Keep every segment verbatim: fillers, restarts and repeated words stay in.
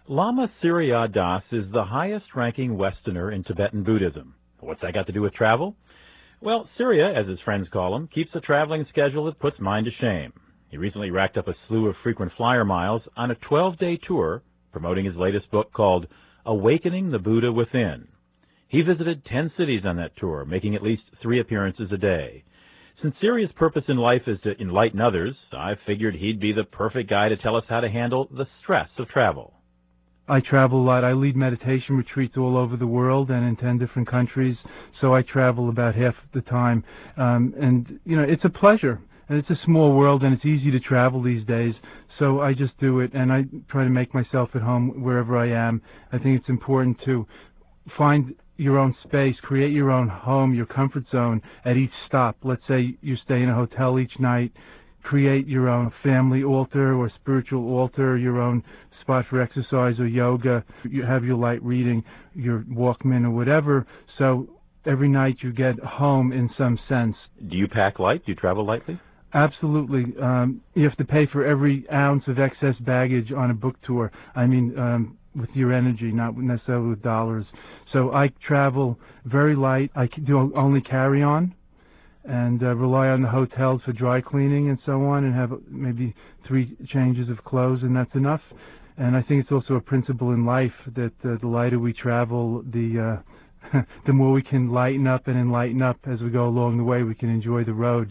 Lama Surya Das is the highest-ranking Westerner in Tibetan Buddhism. What's that got to do with travel? Well, Surya, as his friends call him, keeps a traveling schedule that puts mind to shame. He recently racked up a slew of frequent flyer miles on a twelve-day tour promoting his latest book called Awakening the Buddha Within. He visited ten cities on that tour, making at least three appearances a day. Since Surya's purpose in life is to enlighten others, I figured he'd be the perfect guy to tell us how to handle the stress of travel. I travel a lot. I lead meditation retreats all over the world and in ten different countries, so I travel about half the time. Um, and, you know, it's a pleasure. And it's a small world, and it's easy to travel these days, so I just do it, and I try to make myself at home wherever I am. I think it's important to find your own space, create your own home, your comfort zone at each stop. Let's say you stay in a hotel each night. Create your own family altar or spiritual altar, your own spot for exercise or yoga. You have your light reading, your Walkman or whatever, so every night you get home in some sense. Do you pack light? Do you travel lightly? Absolutely. Um, you have to pay for every ounce of excess baggage on a book tour. I mean, um, with your energy, not necessarily with dollars. So I travel very light. I do only carry-on and uh, rely on the hotels for dry cleaning and so on, and have maybe three changes of clothes, and that's enough. And I think it's also a principle in life that uh, the lighter we travel, the uh, the more we can lighten up and enlighten up as we go along the way. We can enjoy the road.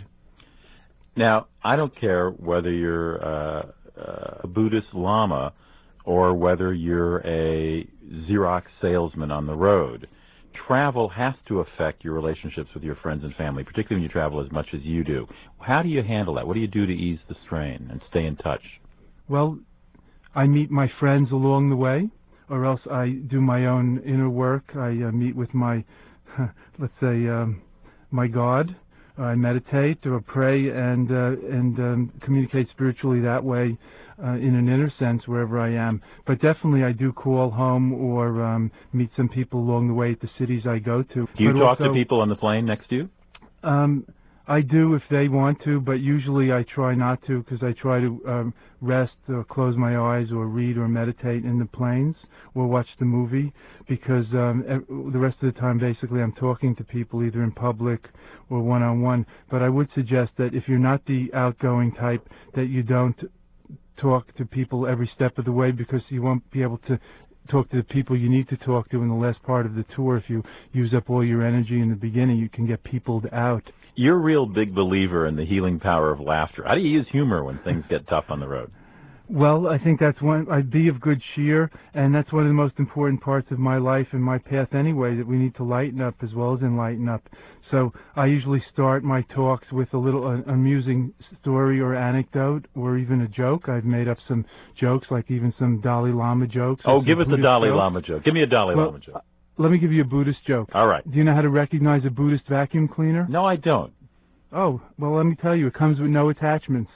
Now, I don't care whether you're uh, a Buddhist Lama or whether you're a Xerox salesman on the road. Travel has to affect your relationships with your friends and family, particularly when you travel as much as you do. How do you handle that? What do you do to ease the strain and stay in touch? Well, I meet my friends along the way, or else I do my own inner work. I uh, meet with my, let's say, um, my God. I meditate or pray and uh, and um, communicate spiritually that way uh, in an inner sense wherever I am. But definitely I do call home or um, meet some people along the way at the cities I go to. Do you but talk also, to people on the plane next to you? Um, I do if they want to, but usually I try not to because I try to um, rest or close my eyes or read or meditate in the planes or watch the movie because um, the rest of the time basically I'm talking to people either in public or one-on-one. But I would suggest that if you're not the outgoing type, that you don't talk to people every step of the way because you won't be able to talk to the people you need to talk to in the last part of the tour. If you use up all your energy in the beginning, you can get peopled out. You're a real big believer in the healing power of laughter. How do you use humor when things get tough on the road? Well, I think that's one, I'd be of good cheer, and that's one of the most important parts of my life and my path anyway, that we need to lighten up as well as enlighten up. So I usually start my talks with a little uh, amusing story or anecdote or even a joke. I've made up some jokes, like even some Dalai Lama jokes. Oh, give us Buddhist a Dalai jokes. Lama joke. Give me a Dalai well, Lama joke. Uh, let me give you a Buddhist joke. All right. Do you know how to recognize a Buddhist vacuum cleaner? No, I don't. Oh, well, let me tell you, it comes with no attachments.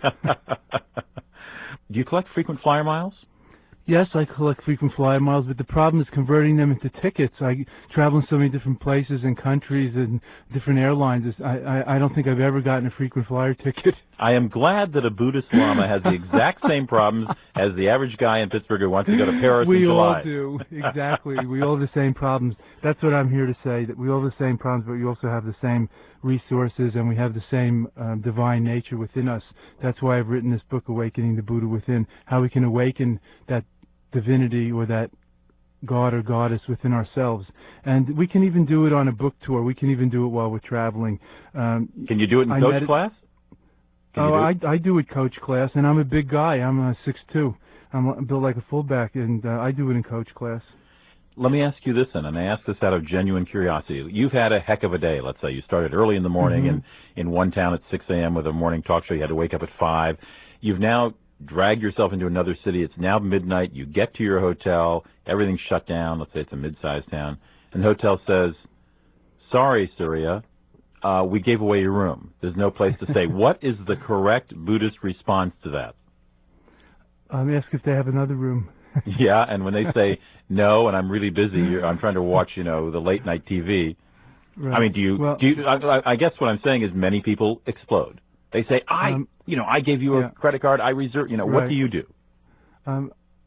Do you collect frequent flyer miles? Yes, I collect frequent flyer miles, but the problem is converting them into tickets. I travel in so many different places and countries and different airlines. I, I, I don't think I've ever gotten a frequent flyer ticket. I am glad that a Buddhist Lama has the exact same problems as the average guy in Pittsburgh who wants to go to Paris we in July. We all do, exactly. We all have the same problems. That's what I'm here to say, that we all have the same problems, but we also have the same resources and we have the same uh, divine nature within us. That's why I've written this book, Awakening the Buddha Within, how we can awaken that divinity or that God or goddess within ourselves. And we can even do it on a book tour. We can even do it while we're traveling. Um, can you do it in I coach class? Can oh, you do I, I do it coach class, and I'm a big guy. I'm a six two. I'm built like a fullback, and uh, I do it in coach class. Let me ask you this then, and I ask this out of genuine curiosity. You've had a heck of a day, let's say. You started early in the morning mm-hmm. in, in one town at six a.m. with a morning talk show. You had to wake up at five. You've now dragged yourself into another city. It's now midnight. You get to your hotel. Everything's shut down. Let's say it's a mid-sized town. And the hotel says, sorry, Surya, uh, we gave away your room. There's no place to stay. What is the correct Buddhist response to that? Um, ask if they have another room. Yeah, and when they say no, and I'm really busy, I'm trying to watch, you know, the late night T V. Right. I mean, do you? Well, do you? I, I guess what I'm saying is many people explode. They say, I, um, you know, I gave you a yeah. credit card. I reserve. You know, right. What do you do? Um,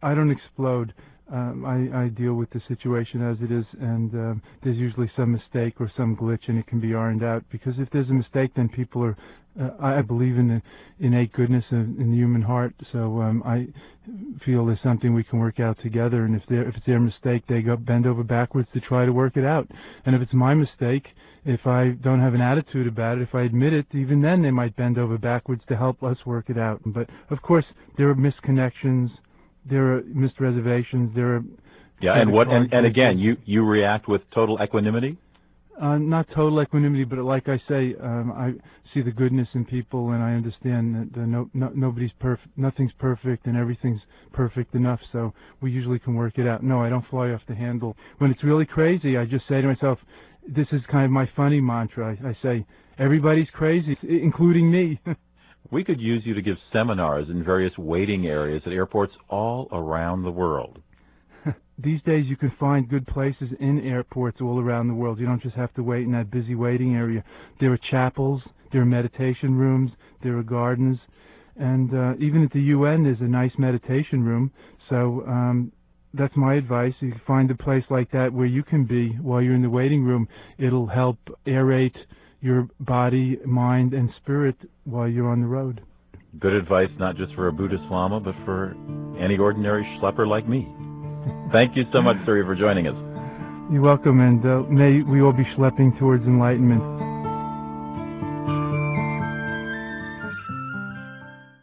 I don't explode. Um, I, I deal with the situation as it is, and um, there's usually some mistake or some glitch, and it can be ironed out. Because if there's a mistake, then people are. Uh, I believe in the innate goodness of, in the human heart, so um, I feel there's something we can work out together. And if they if it's their mistake, they go bend over backwards to try to work it out. And if it's my mistake, if I don't have an attitude about it, if I admit it, even then they might bend over backwards to help us work it out. But of course, there are misconnections. There are missed reservations. There are yeah, and what and, and again, you you react with total equanimity. Uh, not total equanimity, but like I say, um, I see the goodness in people, and I understand that uh, no, no, nobody's perfect, nothing's perfect, and everything's perfect enough. So we usually can work it out. No, I don't fly off the handle. When it's really crazy, I just say to myself, "This is kind of my funny mantra." I, I say, "Everybody's crazy, including me." We could use you to give seminars in various waiting areas at airports all around the world. These days you can find good places in airports all around the world. You don't just have to wait in that busy waiting area. There are chapels, there are meditation rooms, there are gardens, and uh, even at the U N there's a nice meditation room. So um, that's my advice. You can find a place like that where you can be while you're in the waiting room. It'll help aerate your body, mind, and spirit while you're on the road. Good advice, not just for a Buddhist Lama, but for any ordinary schlepper like me. Thank you so much, Surya, for joining us. You're welcome, and uh, may we all be schlepping towards enlightenment.